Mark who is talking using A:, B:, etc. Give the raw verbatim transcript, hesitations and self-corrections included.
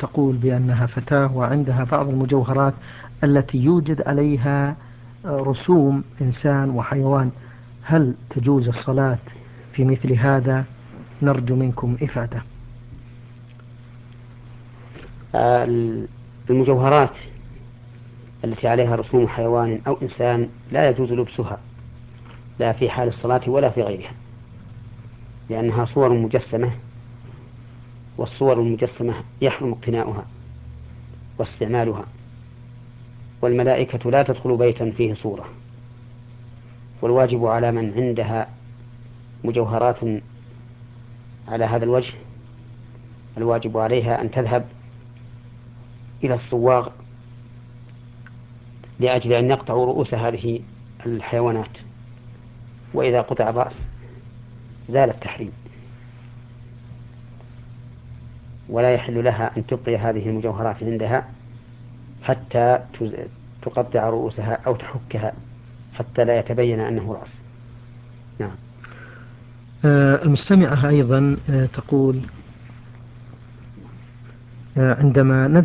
A: تقول بأنها فتاة وعندها بعض المجوهرات التي يوجد عليها رسوم إنسان وحيوان، هل تجوز الصلاة في مثل هذا؟ نرجو منكم إفادة.
B: آه، المجوهرات التي عليها رسوم حيوان أو إنسان لا يجوز لبسها، لا في حال الصلاة ولا في غيرها، لأنها صور مجسمة، والصور المجسمة يحرم اقتناؤها واستعمالها، والملائكة لا تدخل بيتا فيه صورة. والواجب على من عندها مجوهرات على هذا الوجه، الواجب عليها أن تذهب إلى الصواغ لأجل أن يقطعوا رؤوس هذه الحيوانات، وإذا قطع الرأس زال التحريم، ولا يحل لها أن تبقي هذه المجوهرات عندها حتى تقطع رؤوسها أو تحكها حتى لا يتبين أنه رأس. نعم.
A: آه، المستمعة أيضا آه، تقول آه، عندما